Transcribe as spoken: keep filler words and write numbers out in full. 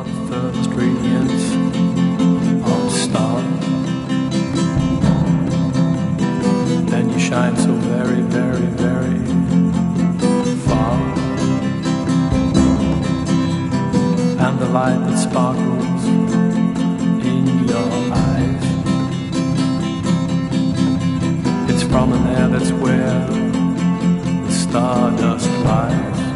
first radiance of a star. And you shine so very, very, very far. And the light that sparkles in your eyes, it's from in there, that's where the stardust lies.